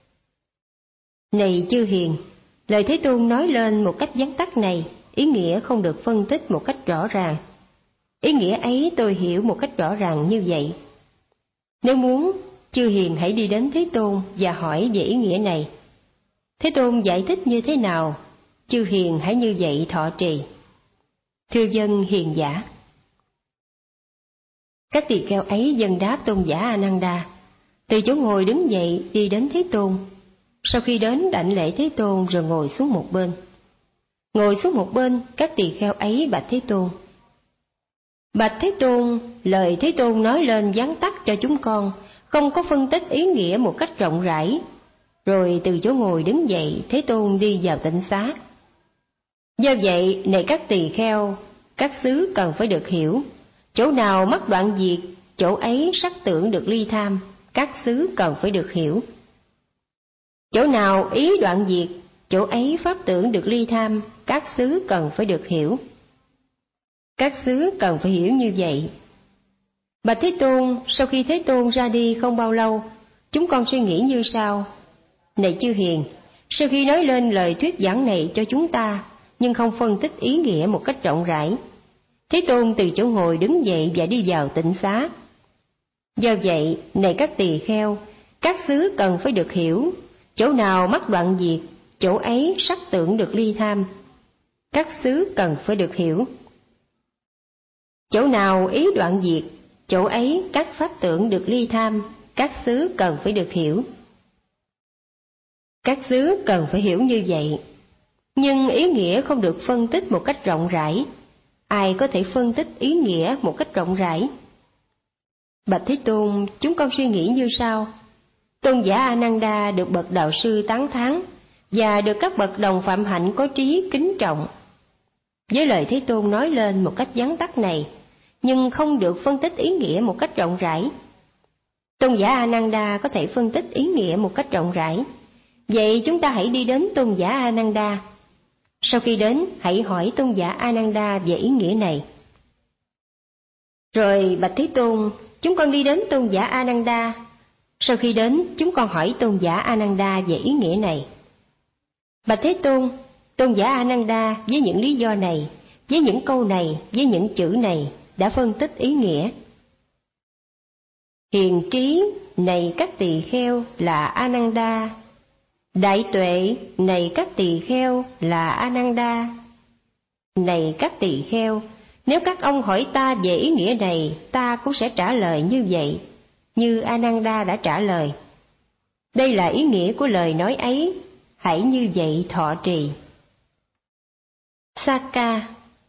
Này chư hiền, lời Thế Tôn nói lên một cách vắn tắt này, ý nghĩa không được phân tích một cách rõ ràng. Ý nghĩa ấy tôi hiểu một cách rõ ràng như vậy. Nếu muốn, chư hiền hãy đi đến Thế Tôn và hỏi về ý nghĩa này. Thế Tôn giải thích như thế nào, chư hiền hãy như vậy thọ trì. Thưa dân hiền giả. Các tỳ kheo ấy dâng đáp tôn giả Ananda, từ chỗ ngồi đứng dậy đi đến Thế Tôn. Sau khi đến đảnh lễ Thế Tôn rồi ngồi xuống một bên. Ngồi xuống một bên, các tỳ kheo ấy bạch Thế Tôn. Bạch Thế Tôn, lời Thế Tôn nói lên vắn tắt cho chúng con, không có phân tích ý nghĩa một cách rộng rãi. Rồi từ chỗ ngồi đứng dậy, Thế Tôn đi vào tịnh xá. Do vậy, này các tỳ kheo, các xứ cần phải được hiểu. Chỗ nào mắt đoạn diệt, chỗ ấy sắc tưởng được ly tham, các xứ cần phải được hiểu. Chỗ nào ý đoạn diệt, chỗ ấy pháp tưởng được ly tham, các xứ cần phải được hiểu. Các xứ cần phải hiểu như vậy. Bạch Thế Tôn, sau khi Thế Tôn ra đi không bao lâu, chúng con suy nghĩ như sau. Này chư hiền, sau khi nói lên lời thuyết giảng này cho chúng ta, nhưng không phân tích ý nghĩa một cách rộng rãi, Thế Tôn từ chỗ ngồi đứng dậy và đi vào tịnh xá. Do vậy, này các tỳ kheo, các xứ cần phải được hiểu. Chỗ nào mắt đoạn diệt, chỗ ấy sắc tưởng được ly tham, các xứ cần phải được hiểu. Chỗ nào ý đoạn diệt, chỗ ấy các pháp tưởng được ly tham, các xứ cần phải được hiểu. Các xứ cần phải hiểu như vậy. Nhưng ý nghĩa không được phân tích một cách rộng rãi. Ai có thể phân tích ý nghĩa một cách rộng rãi? Bạch Thế Tôn, chúng con suy nghĩ như sau. Tôn giả Ananda được bậc đạo sư tán thán và được các bậc đồng phạm hạnh có trí kính trọng. Với lời Thế Tôn nói lên một cách vắn tắt này, nhưng không được phân tích ý nghĩa một cách rộng rãi. Tôn giả Ananda có thể phân tích ý nghĩa một cách rộng rãi. Vậy chúng ta hãy đi đến tôn giả Ananda. Sau khi đến, hãy hỏi tôn giả Ananda về ý nghĩa này. Rồi bạch Thế Tôn, chúng con đi đến tôn giả Ananda. Sau khi đến, chúng con hỏi tôn giả Ananda về ý nghĩa này. Bạch Thế Tôn, tôn giả Ananda với những lý do này, với những câu này, với những chữ này đã phân tích ý nghĩa. Hiền trí, này các tỳ kheo là Ananda. Đại tuệ, này các tỳ kheo là Ananda. Này các tỳ kheo, Nếu các ông hỏi ta về ý nghĩa này, ta cũng sẽ trả lời như vậy, như Ananda đã trả lời. Đây là ý nghĩa của lời nói ấy, hãy như vậy thọ trì. Sakka.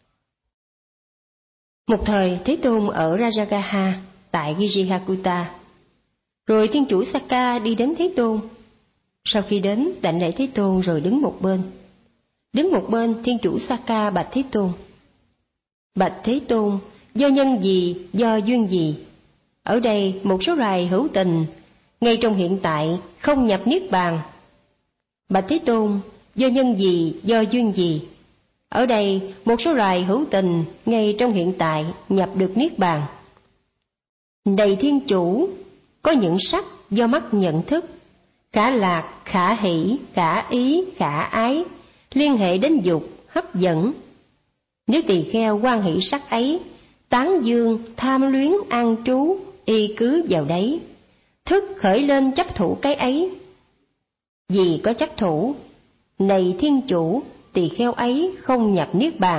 Một thời Thế Tôn ở Rajagaha tại Girihakuta. Rồi Thiên Chủ Sakka đi đến Thế Tôn. Sau khi đến, đảnh lễ Thế Tôn rồi đứng một bên. Đứng một bên, Thiên Chủ Sakka bạch Thế Tôn: Bạch Thế Tôn, do nhân gì, do duyên gì? Ở đây một số loài hữu tình, ngay trong hiện tại không nhập niết bàn. Bạch Thế Tôn, do nhân gì, do duyên gì? Ở đây một số loài hữu tình, ngay trong hiện tại nhập được niết bàn. Này Thiên Chủ, có những sắc do mắt nhận thức, khả lạc, khả hỷ, khả ý, khả ái, liên hệ đến dục, hấp dẫn. Nếu tỳ kheo hoan hỷ sắc ấy, tán dương, tham luyến, an trú, y cứ vào đấy, thức khởi lên chấp thủ cái ấy. Vì có chấp thủ, này Thiên Chủ, tỳ kheo ấy không nhập niết bàn.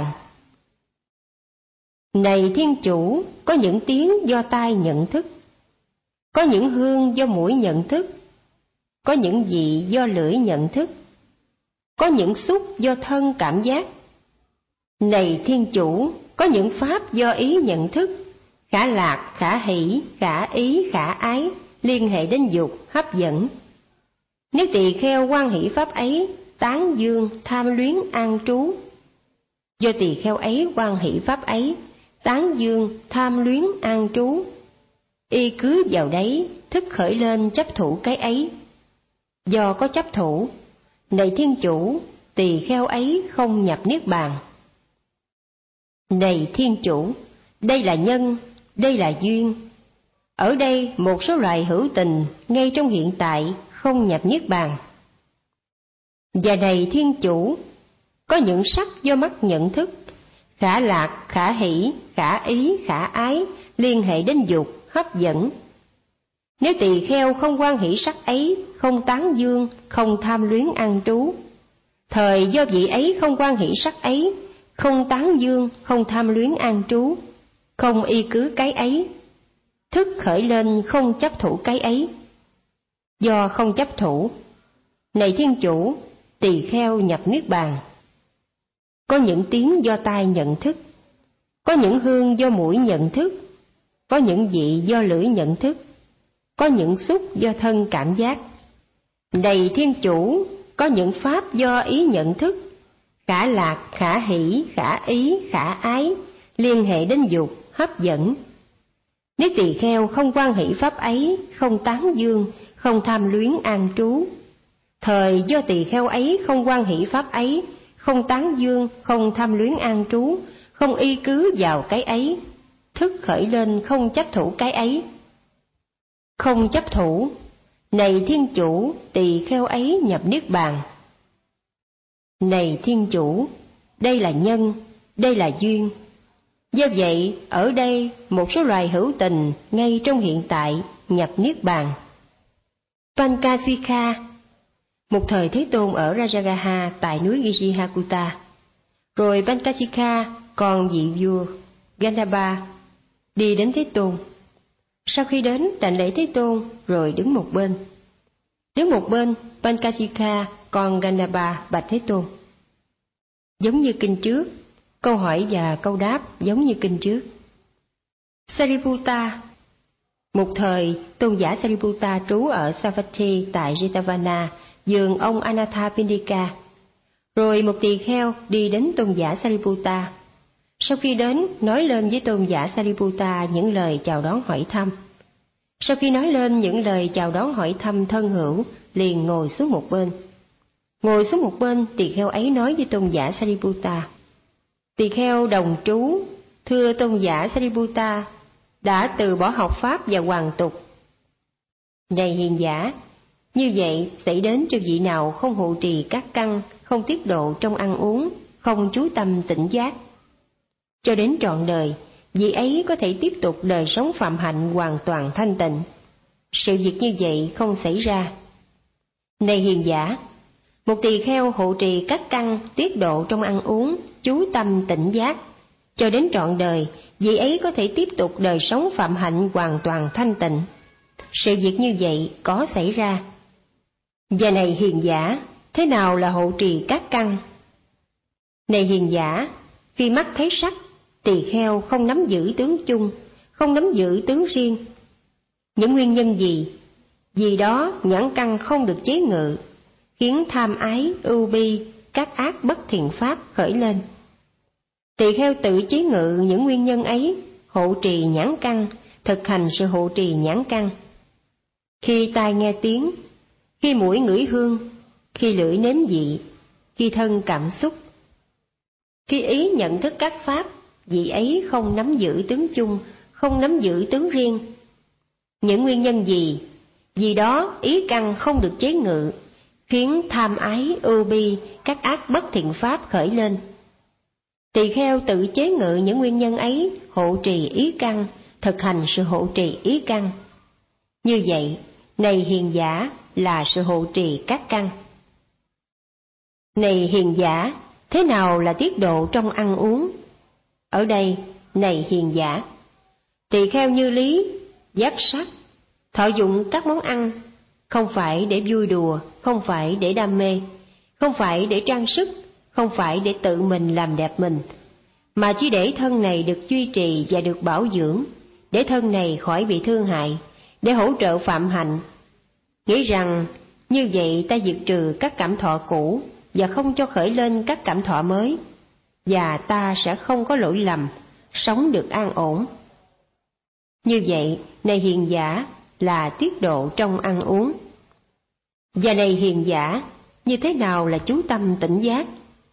Này Thiên Chủ, có những tiếng do tai nhận thức, có những hương do mũi nhận thức, có những vị do lưỡi nhận thức, có những xúc do thân cảm giác. Này Thiên Chủ, có những pháp do ý nhận thức, khả lạc, khả hỷ, khả ý, khả ái, liên hệ đến dục, hấp dẫn. Nếu tỳ kheo hoan hỷ pháp ấy, tán dương, tham luyến, an trú, do tỳ kheo ấy hoan hỷ pháp ấy, tán dương, tham luyến, an trú, y cứ vào đấy, thức khởi lên chấp thủ cái ấy. Do có chấp thủ, này Thiên Chủ, tỳ kheo ấy không nhập niết bàn. Này Thiên Chủ, đây là nhân, đây là duyên. Ở đây một số loài hữu tình, ngay trong hiện tại không nhập niết bàn. Và này Thiên Chủ, có những sắc do mắt nhận thức, khả lạc, khả hỷ, khả ý, khả ái, liên hệ đến dục, hấp dẫn. Nếu tỳ kheo không hoan hỷ sắc ấy, không tán dương, không tham luyến an trú, thời do vị ấy không hoan hỷ sắc ấy, không tán dương, không tham luyến an trú, không y cứ cái ấy, thức khởi lên không chấp thủ cái ấy. Do không chấp thủ, này Thiên Chủ, tỳ kheo nhập niết bàn. Có những tiếng do tai nhận thức, có những hương do mũi nhận thức, có những vị do lưỡi nhận thức, có những xúc do thân cảm giác. Này Thiên Chủ, có những pháp do ý nhận thức, khả lạc, khả hỷ, khả ý, khả ái, liên hệ đến dục, hấp dẫn. Nếu tỳ kheo không hoan hỷ pháp ấy, không tán dương, không tham luyến an trú, thời do tỳ kheo ấy không hoan hỷ pháp ấy, không tán dương, không tham luyến an trú, không y cứ vào cái ấy, thức khởi lên không chấp thủ cái ấy. Không chấp thủ, này Thiên Chủ, tỳ kheo ấy nhập niết bàn. Này Thiên Chủ, đây là nhân, đây là duyên. Do vậy, ở đây một số loài hữu tình ngay trong hiện tại nhập niết bàn. Pankasika. Một thời Thế Tôn ở Rajagaha tại núi Girihakuta. Rồi Pankasika còn vị vua Gandhaba đi đến Thế Tôn. Sau khi đến, đảnh lễ Thế Tôn rồi đứng một bên. Đứng một bên, Pankasika còn Gandhaba bạch Thế Tôn. Giống như kinh trước, câu hỏi và câu đáp giống như kinh trước. Sariputta. Một thời, tôn giả Sariputta trú ở Savatthi tại Jetavana, vườn ông Anathapindika. Rồi một tỳ kheo đi đến tôn giả Sariputta. Sau khi đến, nói lên với tôn giả Sariputta những lời chào đón hỏi thăm. Sau khi nói lên những lời chào đón hỏi thăm thân hữu, liền ngồi xuống một bên. Ngồi xuống một bên, tỳ kheo ấy nói với tôn giả Sariputta: Tỳ kheo đồng trú, thưa tôn giả Sariputta, đã từ bỏ học pháp và hoàn tục. Này hiền giả, như vậy xảy đến cho vị nào không hộ trì các căn, không tiết độ trong ăn uống, không chú tâm tỉnh giác. Cho đến trọn đời, vị ấy có thể tiếp tục đời sống phạm hạnh hoàn toàn thanh tịnh. Sự việc như vậy không xảy ra. Này hiền giả, một tỳ kheo hộ trì các căn, tiết độ trong ăn uống, chú tâm tỉnh giác, cho đến trọn đời, vị ấy có thể tiếp tục đời sống phạm hạnh hoàn toàn thanh tịnh. Sự việc như vậy có xảy ra. Và này hiền giả, thế nào là hộ trì các căn? Này hiền giả, khi mắt thấy sắc, tỳ kheo không nắm giữ tướng chung, không nắm giữ tướng riêng. Những nguyên nhân gì? Vì đó nhãn căn không được chế ngự, khiến tham ái, ưu bi, các ác bất thiện pháp khởi lên. Tỳ kheo tự chế ngự những nguyên nhân ấy, hộ trì nhãn căn, thực hành sự hộ trì nhãn căn. Khi tai nghe tiếng, khi mũi ngửi hương, khi lưỡi nếm vị, khi thân cảm xúc, khi ý nhận thức các pháp, vị ấy không nắm giữ tướng chung, không nắm giữ tướng riêng. Những nguyên nhân gì? Vì đó ý căn không được chế ngự, khiến tham ái, ưu bi, các ác bất thiện pháp khởi lên. Tỳ kheo tự chế ngự những nguyên nhân ấy, hộ trì ý căn, thực hành sự hộ trì ý căn. Như vậy, này hiền giả, là sự hộ trì các căn. Này hiền giả, thế nào là tiết độ trong ăn uống? Ở đây, này hiền giả, tỳ kheo như lý, giác sắc, thọ dụng các món ăn, không phải để vui đùa, không phải để đam mê, không phải để trang sức, không phải để tự mình làm đẹp mình, mà chỉ để thân này được duy trì và được bảo dưỡng, để thân này khỏi bị thương hại, để hỗ trợ phạm hạnh. Nghĩ rằng như vậy ta diệt trừ các cảm thọ cũ và không cho khởi lên các cảm thọ mới, và ta sẽ không có lỗi lầm, sống được an ổn. Như vậy, này hiền giả, là tiết độ trong ăn uống. Và này hiền giả, như thế nào là chú tâm tỉnh giác?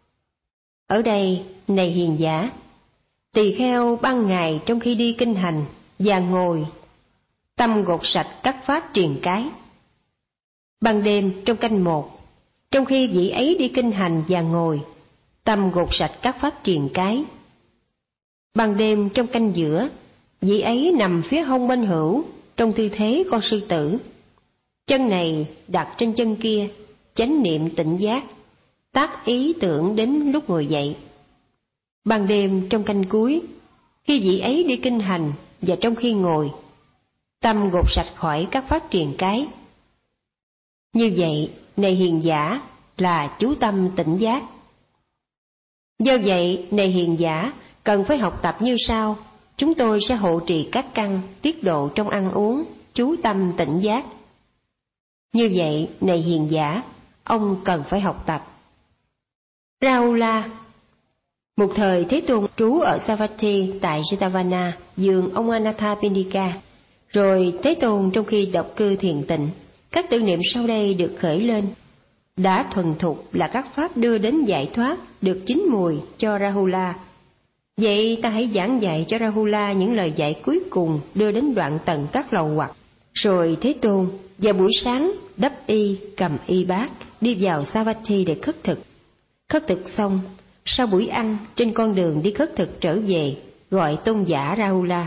Ở đây, này hiền giả, tỳ kheo ban ngày trong khi đi kinh hành và ngồi, tâm gột sạch các pháp triền cái. Ban đêm trong canh một, trong khi vị ấy đi kinh hành và ngồi, tâm gột sạch các pháp triền cái. Ban đêm trong canh giữa, vị ấy nằm phía hông bên hữu, trong tư thế con sư tử. Chân này đặt trên chân kia, chánh niệm tỉnh giác, tác ý tưởng đến lúc ngồi dậy. Ban đêm trong canh cuối, khi vị ấy đi kinh hành và trong khi ngồi, tâm gột sạch khỏi các pháp triền cái. Như vậy, này hiền giả, là chú tâm tỉnh giác. Do vậy, này hiền giả, cần phải học tập như sau. Chúng tôi sẽ hộ trì các căn, tiết độ trong ăn uống, chú tâm tỉnh giác. Như vậy, này hiền giả, ông cần phải học tập. Rahula. Một thời Thế Tôn trú ở Savatthi tại Jetavana, vườn ông Anathapindika. Rồi Thế Tôn trong khi độc cư thiền tịnh, các tưởng niệm sau đây được khởi lên. Đã thuần thục là các pháp đưa đến giải thoát, được chín mùi cho Rahula. Vậy ta hãy giảng dạy cho Rahula những lời dạy cuối cùng đưa đến đoạn tận các lầu hoặc. Rồi Thế Tôn vào buổi sáng đắp y, cầm y bát, đi vào Savatthi để khất thực. Khất thực xong, sau buổi ăn, trên con đường đi khất thực trở về, gọi tôn giả Rahula.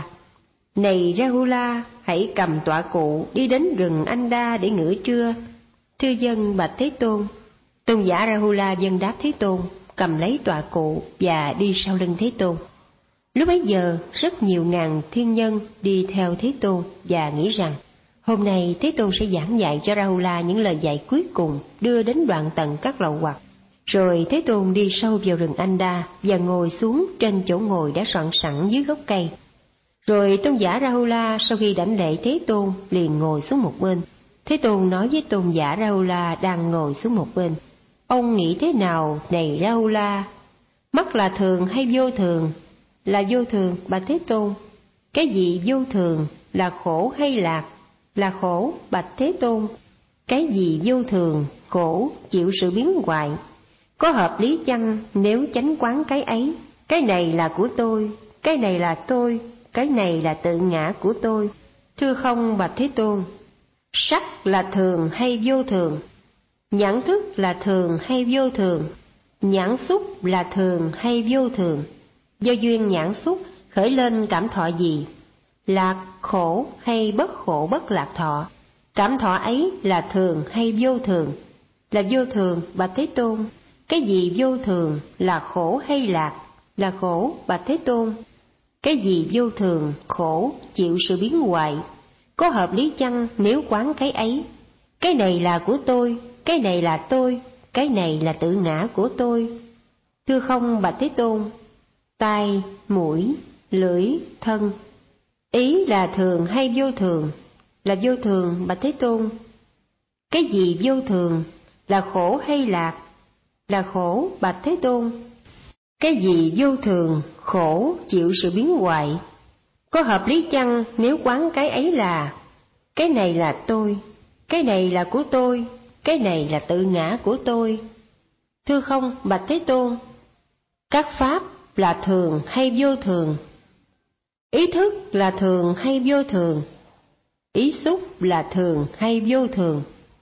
Này Rahula, hãy cầm tọa cụ đi đến rừng Anda để ngửa trưa. Thưa dân bạch Thế Tôn. Tôn giả Rahula vâng đáp Thế Tôn, cầm lấy tọa cụ và đi sau lưng Thế Tôn. Lúc bấy giờ, rất nhiều ngàn thiên nhân đi theo Thế Tôn và nghĩ rằng hôm nay Thế Tôn sẽ giảng dạy cho Rahula những lời dạy cuối cùng đưa đến đoạn tận các lậu hoặc. Rồi Thế Tôn đi sâu vào rừng Anda và ngồi xuống trên chỗ ngồi đã soạn sẵn dưới gốc cây. Rồi tôn giả Rahula sau khi đảnh lễ Thế Tôn liền ngồi xuống một bên. Thế Tôn nói với tôn giả Rahula đang ngồi xuống một bên: Ông nghĩ thế nào này Rahula? Mắt là thường hay vô thường? Là vô thường, bạch Thế Tôn. Cái gì vô thường? Là khổ hay lạc? Là khổ, bạch Thế Tôn. Cái gì vô thường, khổ, chịu sự biến hoại? Có hợp lý chăng nếu chánh quán cái ấy? Cái này là của tôi, cái này là tôi, cái này là tự ngã của tôi. Thưa không, bạch Thế Tôn. Sắc là thường hay vô thường? Nhãn thức là thường hay vô thường? Nhãn xúc là thường hay vô thường? Do duyên nhãn xúc khởi lên cảm thọ gì? Lạc, khổ hay bất khổ bất lạc thọ? Cảm thọ ấy là thường hay vô thường? Là vô thường, bạch Thế Tôn. Cái gì vô thường? Là khổ hay lạc? là khổ, bạch Thế Tôn? Cái gì vô thường, khổ, chịu sự biến hoại? Có hợp lý chăng nếu quán cái ấy? Cái này là của tôi, cái này là tôi, cái này là tự ngã của tôi. Thưa không, bạch Thế Tôn? Tai, mũi, lưỡi, thân, ý là thường hay vô thường? Là vô thường, bạch Thế Tôn. Cái gì vô thường, là khổ hay lạc? Là khổ, bạch Thế Tôn. Cái gì vô thường, khổ, chịu sự biến hoại? Có hợp lý chăng nếu quán cái ấy là cái này là tôi, cái này là của tôi, cái này là tự ngã của tôi? Thưa không, bạch Thế Tôn? Các pháp là thường hay vô thường? Ý thức là thường hay vô thường? Ý xúc là thường hay vô thường?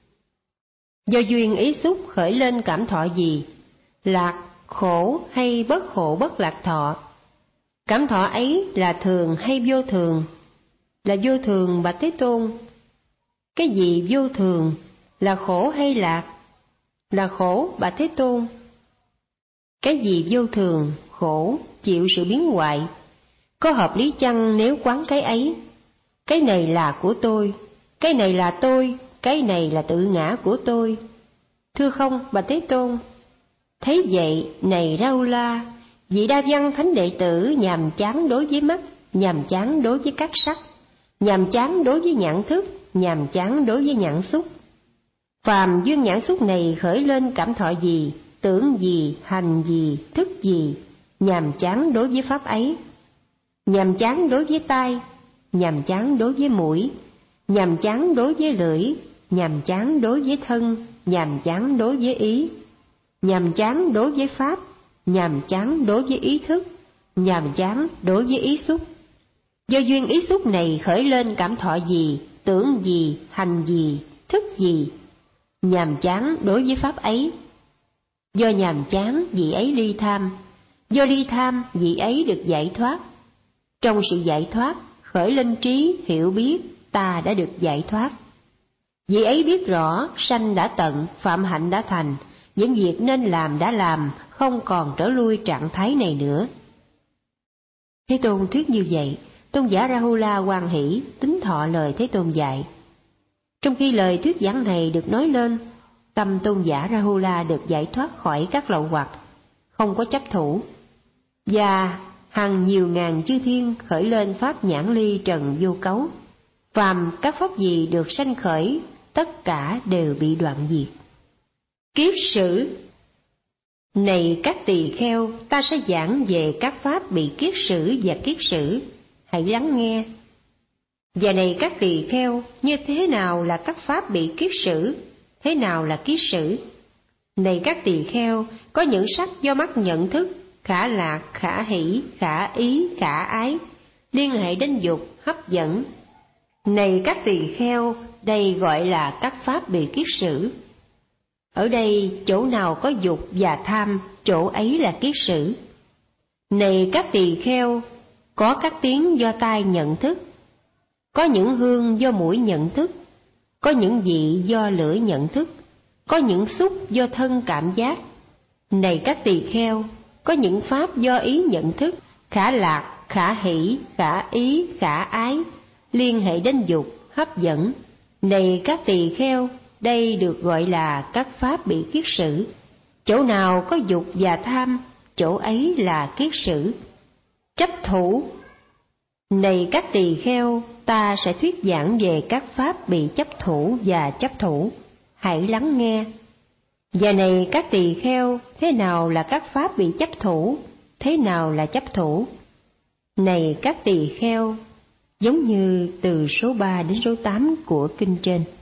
Do duyên ý xúc khởi lên cảm thọ gì? Lạc, khổ hay bất khổ bất lạc thọ? Cảm thọ ấy là thường hay vô thường? Là vô thường, bạch Thế Tôn. Cái gì vô thường, là khổ hay lạc? Là khổ, bạch Thế Tôn. Cái gì vô thường, khổ, chịu sự biến hoại? Có hợp lý chăng nếu quán cái ấy? Cái này là của tôi, cái này là tôi, cái này là tự ngã của tôi. Thưa không, bạch Thế Tôn? Thế vậy, này Rahula, vị Đa Văn thánh đệ tử nhàm chán đối với mắt, nhàm chán đối với các sắc, nhàm chán đối với nhãn thức, nhàm chán đối với nhãn xúc. Phàm duyên nhãn xúc này khởi lên cảm thọ gì, tưởng gì, hành gì, thức gì, nhàm chán đối với pháp ấy. Nhàm chán đối với tai, nhàm chán đối với mũi, nhàm chán đối với lưỡi, nhàm chán đối với thân, nhàm chán đối với ý, nhàm chán đối với pháp, nhàm chán đối với ý thức, nhàm chán đối với ý xúc. Do duyên ý xúc này khởi lên cảm thọ gì, tưởng gì, hành gì, thức gì, nhàm chán đối với pháp ấy. Do nhàm chán vị ấy ly tham, do ly tham vị ấy được giải thoát. Trong sự giải thoát khởi lên trí hiểu biết ta đã được giải thoát. Vị ấy biết rõ sanh đã tận, phạm hạnh đã thành, những việc nên làm đã làm, không còn trở lui trạng thái này nữa. Thế Tôn thuyết như vậy, tôn giả Rahula hoan hỷ tín thọ lời Thế Tôn dạy. Trong khi lời thuyết giảng này được nói lên, tâm tôn giả Rahula được giải thoát khỏi các lậu hoặc, không có chấp thủ, và hàng nhiều ngàn chư thiên khởi lên pháp nhãn ly trần vô cấu. Phàm các pháp gì được sanh khởi, tất cả đều bị đoạn diệt. Kiết sử. Này các tỳ kheo, ta sẽ giảng về các pháp bị kiết sử và kiết sử, hãy lắng nghe. Và này các tỳ kheo, như thế nào là các pháp bị kiết sử, thế nào là kiết sử? Này các tỳ kheo, có những sắc do mắt nhận thức, khả lạc, khả hỷ, khả ý, khả ái, liên hệ đến dục, hấp dẫn. Này các tỳ kheo, đây gọi là các pháp bị kiết sử. Ở đây chỗ nào có dục và tham, chỗ ấy là kiết sử. Này các tỳ kheo, có các tiếng do tai nhận thức, có những hương do mũi nhận thức, có những vị do lưỡi nhận thức, có những xúc do thân cảm giác. Này các tỳ kheo, có những pháp do ý nhận thức, khả lạc, khả hỷ, khả ý, khả ái, liên hệ đến dục, hấp dẫn. Này các tỳ kheo, đây được gọi là các pháp bị kiết sử. Chỗ nào có dục và tham, chỗ ấy là kiết sử. Chấp thủ. Này các tỳ kheo, ta sẽ thuyết giảng về các pháp bị chấp thủ và chấp thủ, hãy lắng nghe. Và này các tỳ kheo, thế nào là các pháp bị chấp thủ, thế nào là chấp thủ? Này các tỳ kheo, giống như từ số ba đến số tám của kinh trên.